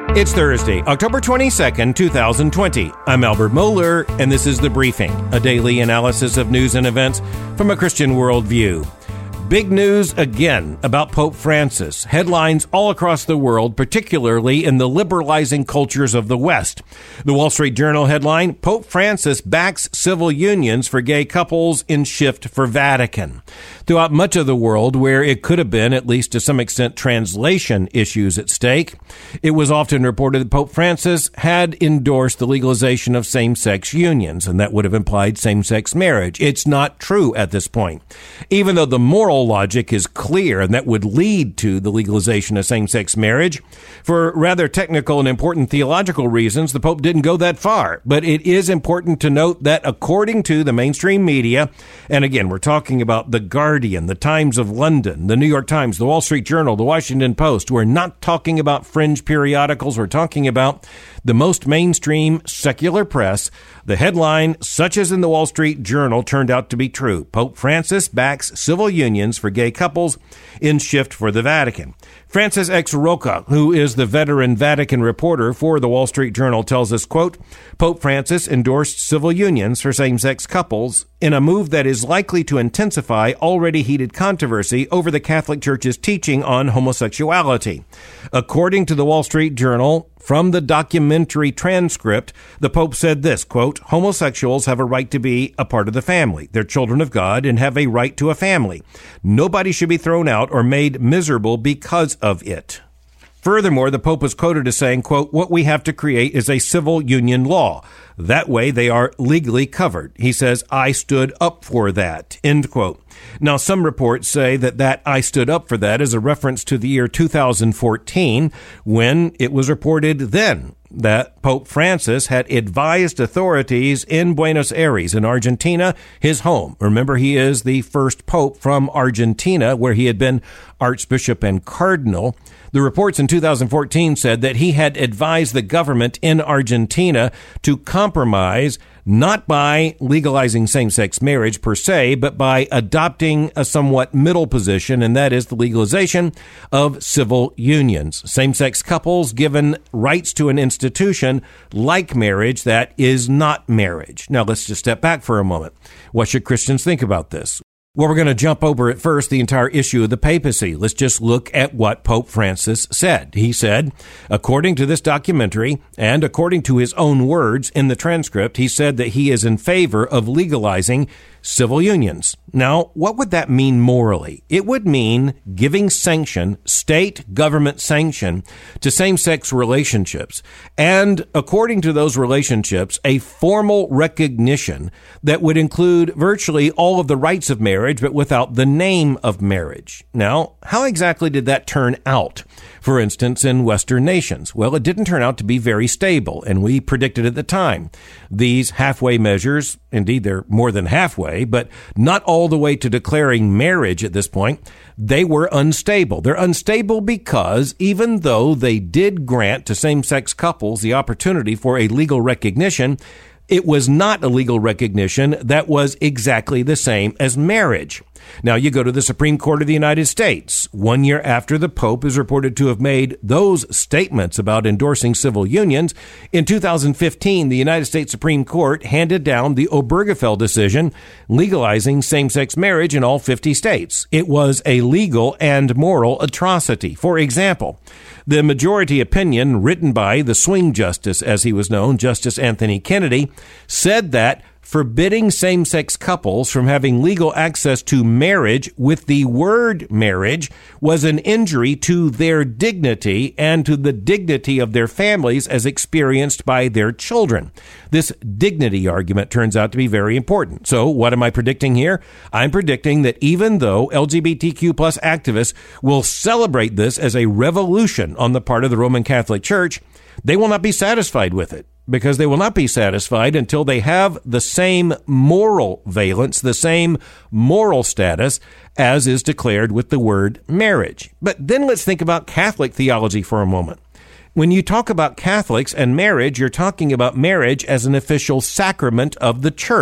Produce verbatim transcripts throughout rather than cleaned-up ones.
It's Thursday, October twenty-second, two thousand twenty. I'm Albert Mohler, and this is The Briefing, a daily analysis of news and events from a Christian worldview. Big news again about Pope Francis. Headlines all across the world, particularly in the liberalizing cultures of the West. The Wall Street Journal headline, Pope Francis backs civil unions for gay couples in shift for Vatican. Throughout much of the world where it could have been, at least to some extent, translation issues at stake, it was often reported that Pope Francis had endorsed the legalization of same-sex unions, and that would have implied same-sex marriage. It's not true at this point. Even though the moral logic is clear and that would lead to the legalization of same-sex marriage, for rather technical and important theological reasons, the Pope didn't go that far. But it is important to note that according to the mainstream media, and again, we're talking about the Guardian, the Times of London, the New York Times, the Wall Street Journal, the Washington Post. We're not talking about fringe periodicals. We're talking about the most mainstream secular press. The headline, such as in the Wall Street Journal, turned out to be true. Pope Francis backs civil unions for gay couples in shift for the Vatican. Francis X. Roca, who is the veteran Vatican reporter for the Wall Street Journal, tells us, quote, Pope Francis endorsed civil unions for same-sex couples in a move that is likely to intensify already heated controversy over the Catholic Church's teaching on homosexuality. According to the Wall Street Journal, from the documentary transcript, the Pope said this, quote, homosexuals have a right to be a part of the family. They're children of God and have a right to a family. Nobody should be thrown out or made miserable because of it. Furthermore, the Pope was quoted as saying, quote, what we have to create is a civil union law. That way they are legally covered. He says, I stood up for that, end quote. Now, some reports say that that I stood up for that is a reference to the year two thousand fourteen, when it was reported then that Pope Francis had advised authorities in Buenos Aires in Argentina, his home. Remember, he is the first pope from Argentina, where he had been archbishop and cardinal. The reports in two thousand fourteen said that he had advised the government in Argentina to compromise, not by legalizing same-sex marriage per se, but by adopting a somewhat middle position, and that is the legalization of civil unions. Same-sex couples given rights to an institution like marriage that is not marriage. Now, let's just step back for a moment. What should Christians think about this? Well, we're going to jump over at first the entire issue of the papacy. Let's just look at what Pope Francis said. He said, according to this documentary, and according to his own words in the transcript, he said that he is in favor of legalizing civil unions. Now, what would that mean morally? It would mean giving sanction, state government sanction, to same-sex relationships, and according to those relationships, a formal recognition that would include virtually all of the rights of marriage, but without the name of marriage. Now, how exactly did that turn out? For instance, in Western nations? Well, it didn't turn out to be very stable, and we predicted at the time. These halfway measures, indeed they're more than halfway, but not all the way to declaring marriage at this point, they were unstable. They're unstable because even though they did grant to same-sex couples the opportunity for a legal recognition, it was not a legal recognition that was exactly the same as marriage. Now, you go to the Supreme Court of the United States. One year after the Pope is reported to have made those statements about endorsing civil unions, in two thousand fifteen, the United States Supreme Court handed down the Obergefell decision legalizing same-sex marriage in all fifty states. It was a legal and moral atrocity. For example, the majority opinion written by the swing justice, as he was known, Justice Anthony Kennedy, said that forbidding same-sex couples from having legal access to marriage with the word marriage was an injury to their dignity and to the dignity of their families as experienced by their children. This dignity argument turns out to be very important. So what am I predicting here? I'm predicting that even though L G B T Q plus activists will celebrate this as a revolution on the part of the Roman Catholic Church, they will not be satisfied with it. Because they will not be satisfied until they have the same moral valence, the same moral status as is declared with the word marriage. But then let's think about Catholic theology for a moment. When you talk about Catholics and marriage, you're talking about marriage as an official sacrament of the church.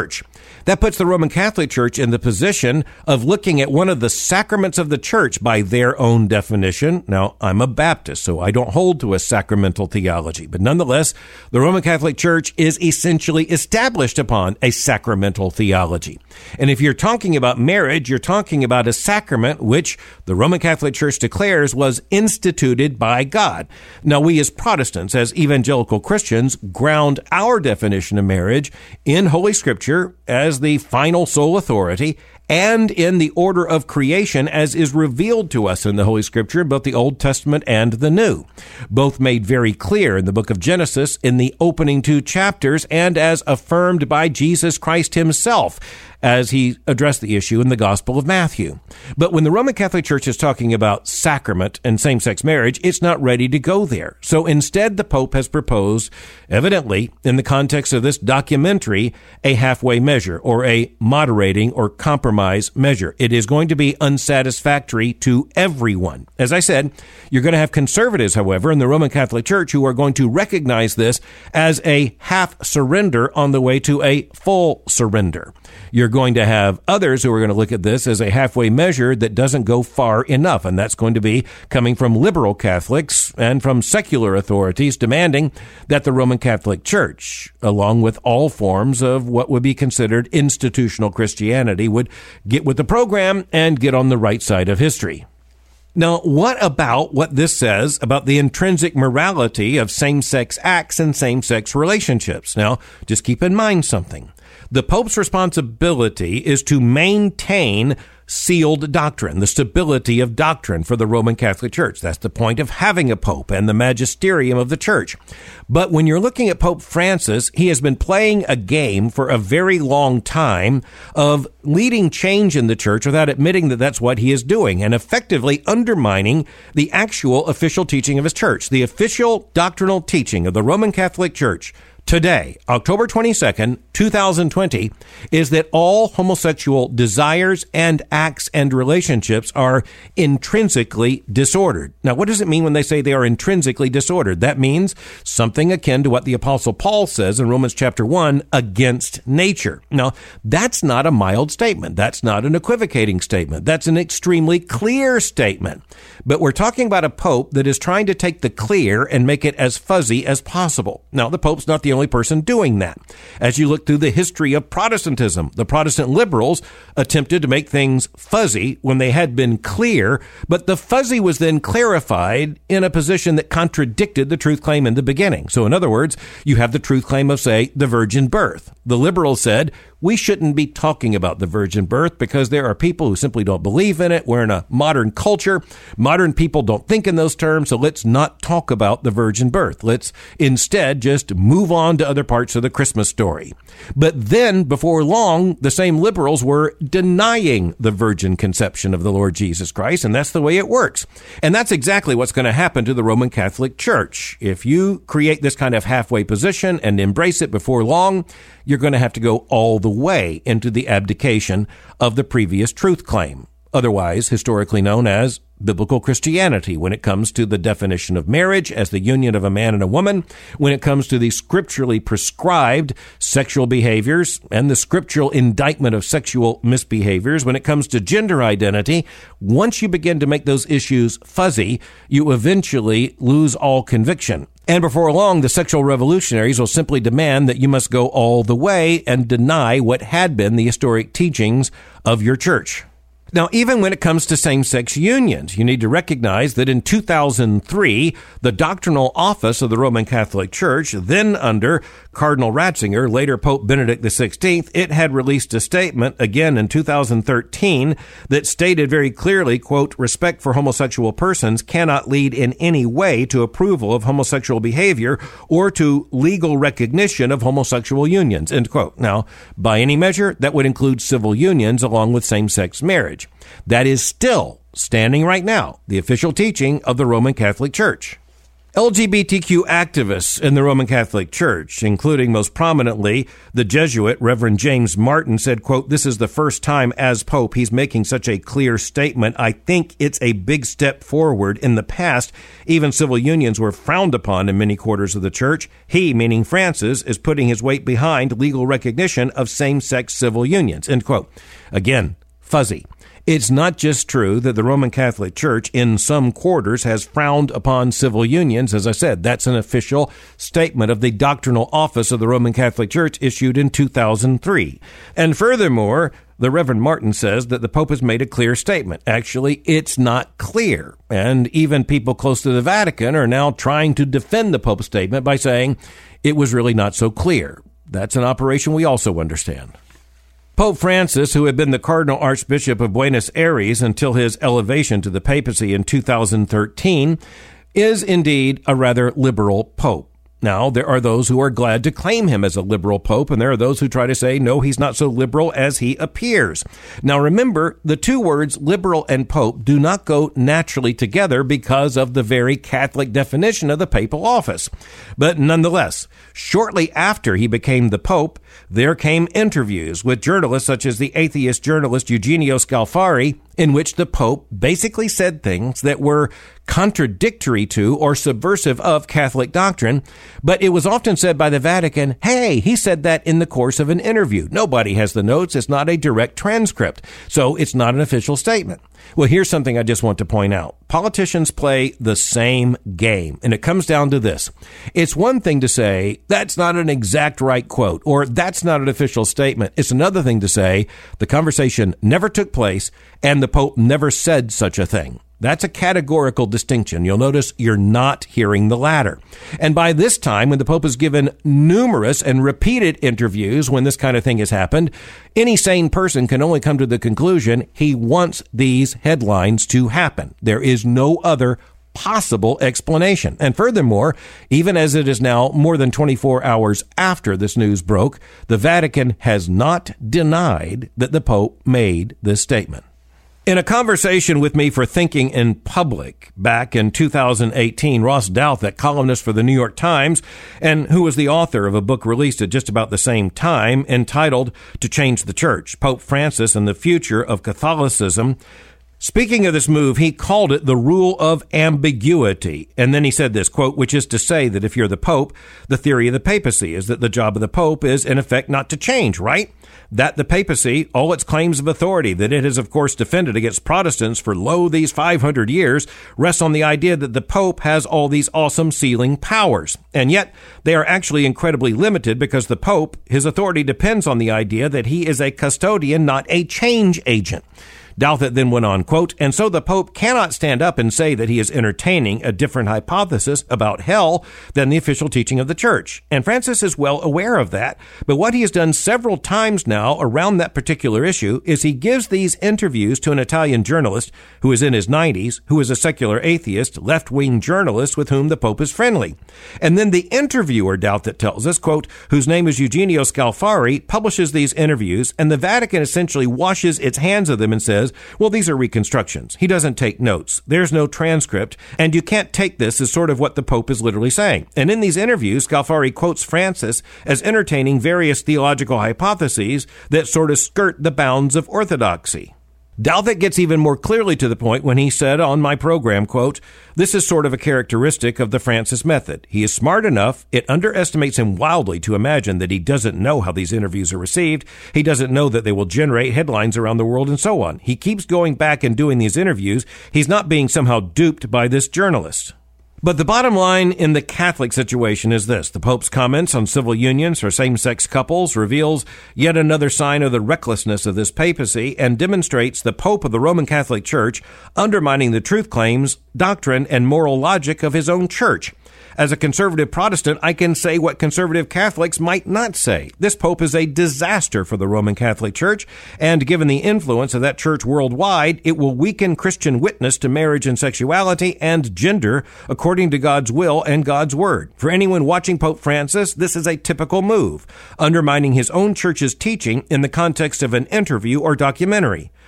That puts the Roman Catholic Church in the position of looking at one of the sacraments of the church by their own definition. Now, I'm a Baptist, so I don't hold to a sacramental theology, but nonetheless, the Roman Catholic Church is essentially established upon a sacramental theology. And if you're talking about marriage, you're talking about a sacrament which the Roman Catholic Church declares was instituted by God. Now, we as Protestants, as evangelical Christians, ground our definition of marriage in Holy Scripture as the final sole authority and in the order of creation as is revealed to us in the Holy Scripture, both the Old Testament and the New. Both made very clear in the book of Genesis in the opening two chapters and as affirmed by Jesus Christ himself as he addressed the issue in the Gospel of Matthew. But when the Roman Catholic Church is talking about sacrament and same-sex marriage, it's not ready to go there. So instead, the Pope has proposed, evidently, in the context of this documentary, a halfway measure or a moderating or compromise measure. It is going to be unsatisfactory to everyone. As I said, you're going to have conservatives, however, in the Roman Catholic Church who are going to recognize this as a half surrender on the way to a full surrender. You're going to have others who are going to look at this as a halfway measure that doesn't go far enough, and that's going to be coming from liberal Catholics and from secular authorities demanding that the Roman Catholic Church, along with all forms of what would be considered institutional Christianity, would get with the program and get on the right side of history. Now, what about what this says about the intrinsic morality of same-sex acts and same-sex relationships? Now, just keep in mind something. The Pope's responsibility is to maintain sealed doctrine, the stability of doctrine for the Roman Catholic Church. That's the point of having a Pope and the magisterium of the Church. But when you're looking at Pope Francis, he has been playing a game for a very long time of leading change in the Church without admitting that that's what he is doing and effectively undermining the actual official teaching of his Church. The official doctrinal teaching of the Roman Catholic Church today, October twenty-second, two thousand twenty, is that all homosexual desires and acts and relationships are intrinsically disordered. Now, what does it mean when they say they are intrinsically disordered? That means something akin to what the Apostle Paul says in Romans chapter one, against nature. Now, that's not a mild statement. That's not an equivocating statement. That's an extremely clear statement. But we're talking about a pope that is trying to take the clear and make it as fuzzy as possible. Now, the pope's not the only person doing that. As you look through the history of Protestantism, the Protestant liberals attempted to make things fuzzy when they had been clear, but the fuzzy was then clarified in a position that contradicted the truth claim in the beginning. So in other words, you have the truth claim of, say, the virgin birth. The liberals said, we shouldn't be talking about the virgin birth because there are people who simply don't believe in it. We're in a modern culture. Modern people don't think in those terms, so let's not talk about the virgin birth. Let's instead just move on to other parts of the Christmas story. But then, before long, the same liberals were denying the virgin conception of the Lord Jesus Christ, and that's the way it works. And that's exactly what's going to happen to the Roman Catholic Church. If you create this kind of halfway position and embrace it before long, you're going to have to go all the way into the abdication of the previous truth claim, otherwise historically known as biblical Christianity, when it comes to the definition of marriage as the union of a man and a woman, when it comes to the scripturally prescribed sexual behaviors and the scriptural indictment of sexual misbehaviors, when it comes to gender identity. Once you begin to make those issues fuzzy, you eventually lose all conviction. And before long, the sexual revolutionaries will simply demand that you must go all the way and deny what had been the historic teachings of your church. Now, even when it comes to same-sex unions, you need to recognize that in two thousand three, the doctrinal office of the Roman Catholic Church, then under Cardinal Ratzinger, later Pope Benedict the sixteenth, it had released a statement, again in two thousand thirteen, that stated very clearly, quote, respect for homosexual persons cannot lead in any way to approval of homosexual behavior or to legal recognition of homosexual unions, end quote. Now, by any measure, that would include civil unions along with same-sex marriage. That is still, standing right now, the official teaching of the Roman Catholic Church. L G B T Q activists in the Roman Catholic Church, including most prominently the Jesuit Reverend James Martin, said, quote, "This is the first time as Pope he's making such a clear statement. I think it's a big step forward. In the past, even civil unions were frowned upon in many quarters of the church. He, meaning Francis, is putting his weight behind legal recognition of same-sex civil unions," end quote. Again, fuzzy. It's not just true that the Roman Catholic Church in some quarters has frowned upon civil unions. As I said, that's an official statement of the doctrinal office of the Roman Catholic Church issued in two thousand three. And furthermore, the Reverend Martin says that the Pope has made a clear statement. Actually, it's not clear. And even people close to the Vatican are now trying to defend the Pope's statement by saying it was really not so clear. That's an operation we also understand. Pope Francis, who had been the Cardinal Archbishop of Buenos Aires until his elevation to the papacy in two thousand thirteen, is indeed a rather liberal pope. Now, there are those who are glad to claim him as a liberal pope, and there are those who try to say, no, he's not so liberal as he appears. Now, remember, the two words liberal and pope do not go naturally together because of the very Catholic definition of the papal office. But nonetheless, shortly after he became the pope, there came interviews with journalists such as the atheist journalist Eugenio Scalfari, in which the Pope basically said things that were contradictory to or subversive of Catholic doctrine, but it was often said by the Vatican, hey, he said that in the course of an interview. Nobody has the notes. It's not a direct transcript, so it's not an official statement. Well, here's something I just want to point out. Politicians play the same game, and it comes down to this. It's one thing to say, that's not an exact right quote, or that's not an official statement. It's another thing to say, the conversation never took place, and the Pope never said such a thing. That's a categorical distinction. You'll notice you're not hearing the latter. And by this time, when the Pope has given numerous and repeated interviews when this kind of thing has happened, any sane person can only come to the conclusion he wants these headlines to happen. There is no other possible explanation. And furthermore, even as it is now more than twenty-four hours after this news broke, the Vatican has not denied that the Pope made this statement. In a conversation with me for Thinking in Public back in two thousand eighteen, Ross Douthat, columnist for the New York Times, and who was the author of a book released at just about the same time entitled To Change the Church, Pope Francis and the Future of Catholicism, speaking of this move, he called it the rule of ambiguity. And then he said this, quote, which is to say that if you're the Pope, the theory of the papacy is that the job of the Pope is, in effect, not to change, right? That the papacy, all its claims of authority that it has, of course, defended against Protestants for, lo, these five hundred years, rests on the idea that the Pope has all these awesome sealing powers. And yet, they are actually incredibly limited because the Pope, his authority depends on the idea that he is a custodian, not a change agent. Douthat then went on, quote, and so the Pope cannot stand up and say that he is entertaining a different hypothesis about hell than the official teaching of the Church. And Francis is well aware of that. But what he has done several times now around that particular issue is he gives these interviews to an Italian journalist who is in his nineties, who is a secular atheist, left-wing journalist with whom the Pope is friendly. And then the interviewer, Douthat tells us, quote, whose name is Eugenio Scalfari, publishes these interviews, and the Vatican essentially washes its hands of them and says, well, these are reconstructions. He doesn't take notes. There's no transcript, and you can't take this as sort of what the Pope is literally saying. And in these interviews, Scalfari quotes Francis as entertaining various theological hypotheses that sort of skirt the bounds of orthodoxy. Douthat gets even more clearly to the point when he said on my program, quote, this is sort of a characteristic of the Francis method. He is smart enough. It underestimates him wildly to imagine that he doesn't know how these interviews are received. He doesn't know that they will generate headlines around the world and so on. He keeps going back and doing these interviews. He's not being somehow duped by this journalist. But the bottom line in the Catholic situation is this. The Pope's comments on civil unions for same-sex couples reveals yet another sign of the recklessness of this papacy and demonstrates the Pope of the Roman Catholic Church undermining the truth claims, doctrine, and moral logic of his own church. As a conservative Protestant, I can say what conservative Catholics might not say. This Pope is a disaster for the Roman Catholic Church, and given the influence of that church worldwide, it will weaken Christian witness to marriage and sexuality and gender according to God's will and God's word. For anyone watching Pope Francis, this is a typical move, undermining his own church's teaching in the context of an interview or documentary.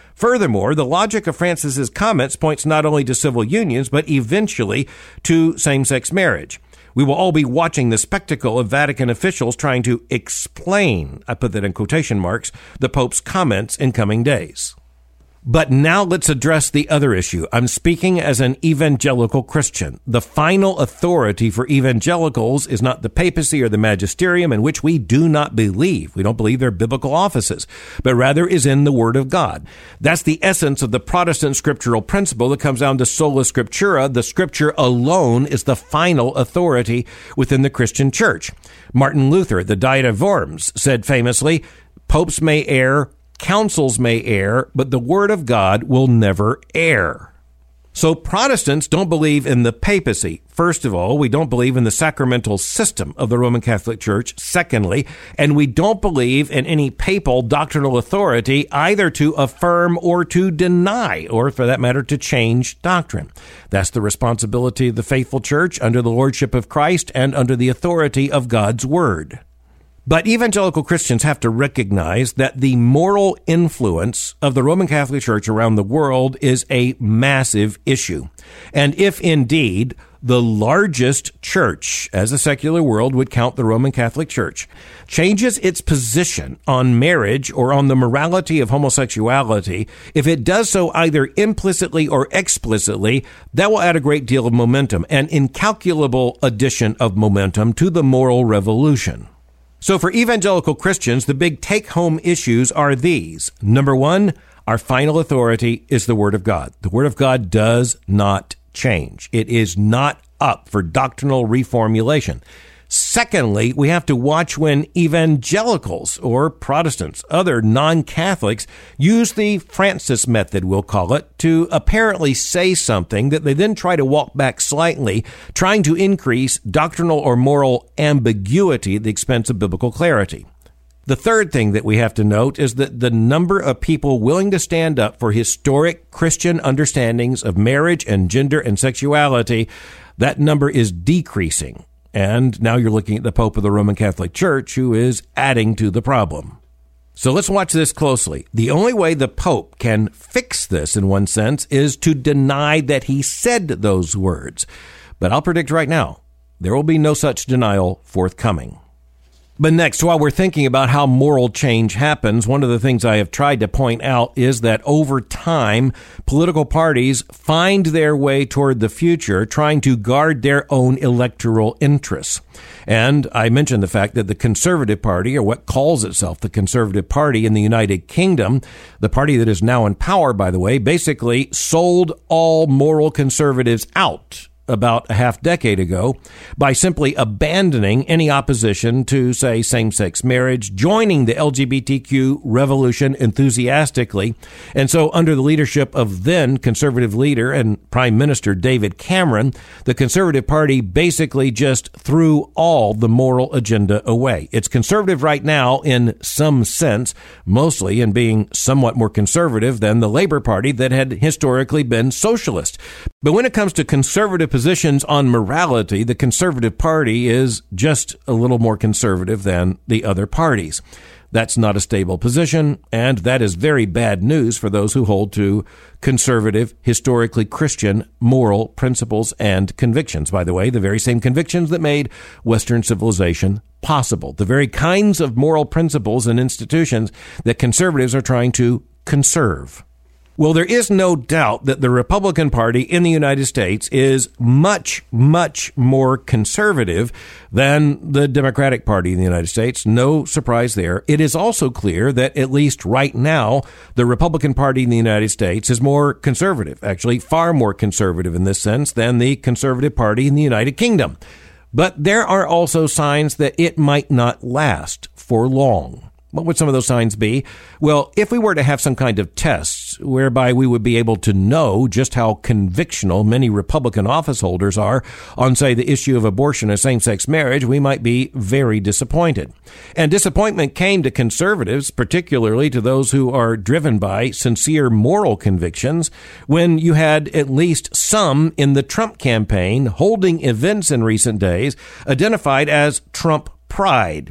Furthermore, the logic of Francis's comments points not only to civil unions, but eventually to same-sex marriage. We will all be watching the spectacle of Vatican officials trying to explain, I put that in quotation marks, the Pope's comments in coming days. But now let's address the other issue. I'm speaking as an evangelical Christian. The final authority for evangelicals is not the papacy or the magisterium, in which we do not believe. We don't believe they're biblical offices, but rather is in the Word of God. That's the essence of the Protestant scriptural principle that comes down to sola scriptura. The Scripture alone is the final authority within the Christian church. Martin Luther, the Diet of Worms, said famously, "Popes may err, councils may err, but the Word of God will never err." So Protestants don't believe in the papacy. First of all, we don't believe in the sacramental system of the Roman Catholic Church. Secondly, and we don't believe in any papal doctrinal authority either to affirm or to deny, or for that matter, to change doctrine. That's the responsibility of the faithful church under the lordship of Christ and under the authority of God's Word. But evangelical Christians have to recognize that the moral influence of the Roman Catholic Church around the world is a massive issue. And if indeed the largest church, as the secular world would count the Roman Catholic Church, changes its position on marriage or on the morality of homosexuality, if it does so either implicitly or explicitly, that will add a great deal of momentum, an incalculable addition of momentum to the moral revolution. So for evangelical Christians, the big take-home issues are these. Number one, our final authority is the Word of God. The Word of God does not change. It is not up for doctrinal reformulation. Secondly, we have to watch when evangelicals or Protestants, other non-Catholics, use the Francis method, we'll call it, to apparently say something that they then try to walk back slightly, trying to increase doctrinal or moral ambiguity at the expense of biblical clarity. The third thing that we have to note is that the number of people willing to stand up for historic Christian understandings of marriage and gender and sexuality, that number is decreasing. And now you're looking at the Pope of the Roman Catholic Church, who is adding to the problem. So let's watch this closely. The only way the Pope can fix this, in one sense, is to deny that he said those words. But I'll predict right now, there will be no such denial forthcoming. But next, while we're thinking about how moral change happens, one of the things I have tried to point out is that over time, political parties find their way toward the future, trying to guard their own electoral interests. And I mentioned the fact that the Conservative Party, or what calls itself the Conservative Party in the United Kingdom, the party that is now in power, by the way, basically sold all moral conservatives out about a half decade ago by simply abandoning any opposition to, say, same-sex marriage, joining the L G B T Q revolution enthusiastically. And so under the leadership of then conservative leader and Prime Minister David Cameron, the Conservative Party basically just threw all the moral agenda away. It's conservative right now in some sense, mostly in being somewhat more conservative than the Labour Party that had historically been socialist. But when it comes to conservative positions on morality, the Conservative Party is just a little more conservative than the other parties. That's not a stable position, and that is very bad news for those who hold to conservative, historically Christian moral principles and convictions. By the way, the very same convictions that made Western civilization possible. The very kinds of moral principles and institutions that conservatives are trying to conserve. Well, there is no doubt that the Republican Party in the United States is much, much more conservative than the Democratic Party in the United States. No surprise there. It is also clear that at least right now, the Republican Party in the United States is more conservative, actually far more conservative in this sense than the Conservative Party in the United Kingdom. But there are also signs that it might not last for long. What would some of those signs be? Well, if we were to have some kind of tests whereby we would be able to know just how convictional many Republican office holders are on, say, the issue of abortion and same-sex marriage, we might be very disappointed. And disappointment came to conservatives, particularly to those who are driven by sincere moral convictions, when you had at least some in the Trump campaign holding events in recent days identified as Trump pride.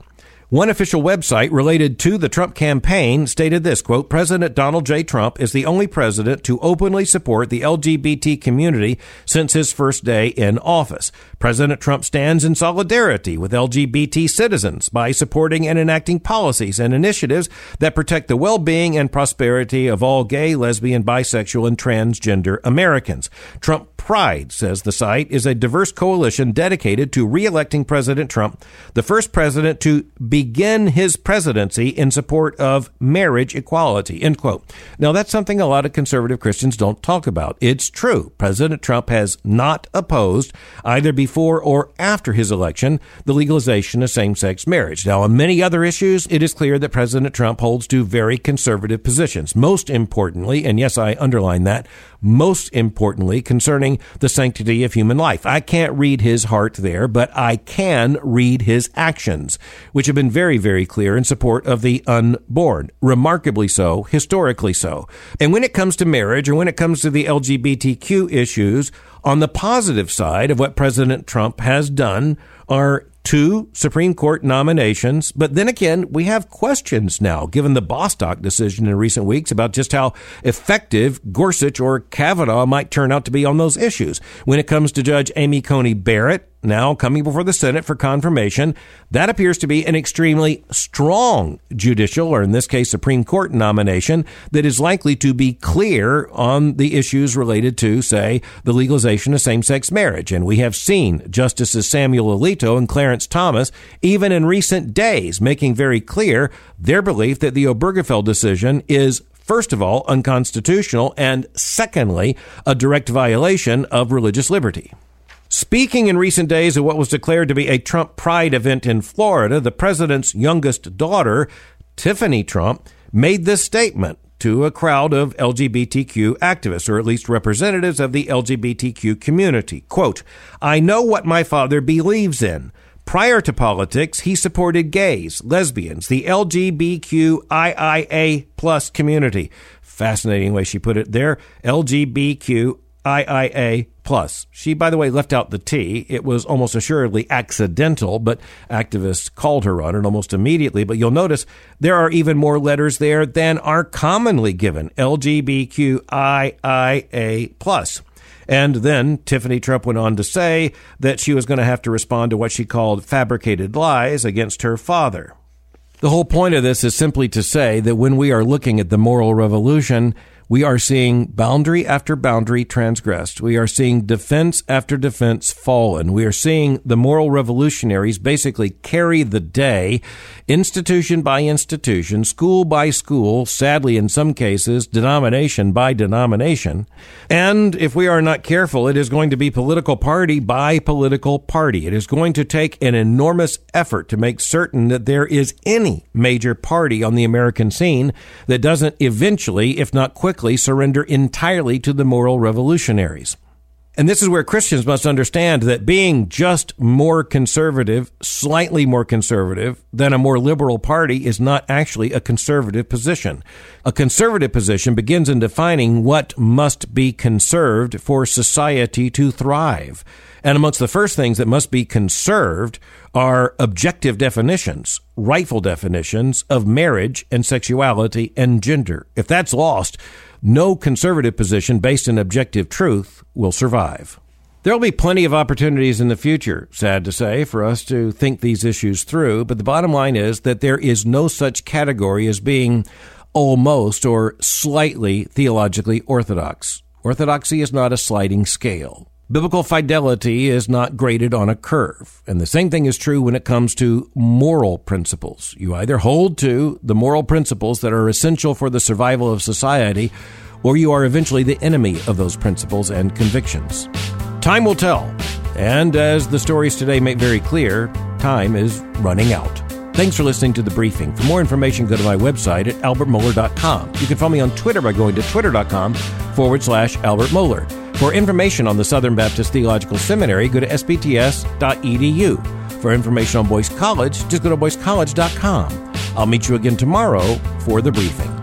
One official website related to the Trump campaign stated this, quote, President Donald J. Trump is the only president to openly support the L G B T community since his first day in office. President Trump stands in solidarity with L G B T citizens by supporting and enacting policies and initiatives that protect the well-being and prosperity of all gay, lesbian, bisexual, and transgender Americans. Trump Pride, says the site, is a diverse coalition dedicated to re-electing President Trump, the first president to begin his presidency in support of marriage equality, end quote. Now, that's something a lot of conservative Christians don't talk about. It's true. President Trump has not opposed, either before or after his election, the legalization of same-sex marriage. Now, on many other issues, it is clear that President Trump holds to very conservative positions. Most importantly, and yes, I underline that, most importantly, concerning the sanctity of human life. I can't read his heart there, but I can read his actions, which have been very, very clear in support of the unborn. Remarkably so, historically so. And when it comes to marriage, or when it comes to the L G B T Q issues, on the positive side of what President Trump has done are two Supreme Court nominations. But then again, we have questions now, given the Bostock decision in recent weeks, about just how effective Gorsuch or Kavanaugh might turn out to be on those issues. When it comes to Judge Amy Coney Barrett, now coming before the Senate for confirmation, that appears to be an extremely strong judicial, or in this case, Supreme Court nomination that is likely to be clear on the issues related to, say, the legalization of same-sex marriage. And we have seen Justices Samuel Alito and Clarence Thomas, even in recent days, making very clear their belief that the Obergefell decision is, first of all, unconstitutional, and secondly, a direct violation of religious liberty. Speaking in recent days of what was declared to be a Trump Pride event in Florida, the president's youngest daughter, Tiffany Trump, made this statement to a crowd of L G B T Q activists, or at least representatives of the L G B T Q community. Quote, I know what my father believes in. Prior to politics, he supported gays, lesbians, the L G B T Q I I A plus community. Fascinating way she put it there. L G B T Q I I A plus. She, by the way, left out the T. It was almost assuredly accidental, but activists called her on it almost immediately. But you'll notice there are even more letters there than are commonly given. L G B T Q I I A plus. And then Tiffany Trump went on to say that she was going to have to respond to what she called fabricated lies against her father. The whole point of this is simply to say that when we are looking at the moral revolution, we are seeing boundary after boundary transgressed. We are seeing defense after defense fallen. We are seeing the moral revolutionaries basically carry the day, institution by institution, school by school, sadly in some cases, denomination by denomination. And if we are not careful, it is going to be political party by political party. It is going to take an enormous effort to make certain that there is any major party on the American scene that doesn't eventually, if not quickly, surrender entirely to the moral revolutionaries. And this is where Christians must understand that being just more conservative, slightly more conservative than a more liberal party is not actually a conservative position. A conservative position begins in defining what must be conserved for society to thrive. And amongst the first things that must be conserved are objective definitions, rightful definitions of marriage and sexuality and gender. If that's lost, no conservative position based in objective truth will survive. There will be plenty of opportunities in the future, sad to say, for us to think these issues through. But the bottom line is that there is no such category as being almost or slightly theologically orthodox. Orthodoxy is not a sliding scale. Biblical fidelity is not graded on a curve. And the same thing is true when it comes to moral principles. You either hold to the moral principles that are essential for the survival of society, or you are eventually the enemy of those principles and convictions. Time will tell. And as the stories today make very clear, time is running out. Thanks for listening to The Briefing. For more information, go to my website at albert mohler dot com. You can follow me on Twitter by going to twitter.com forward slash Albert Mohler. For information on the Southern Baptist Theological Seminary, go to s b t s dot e d u. For information on Boyce College, just go to boyce college dot com. I'll meet you again tomorrow for The Briefing.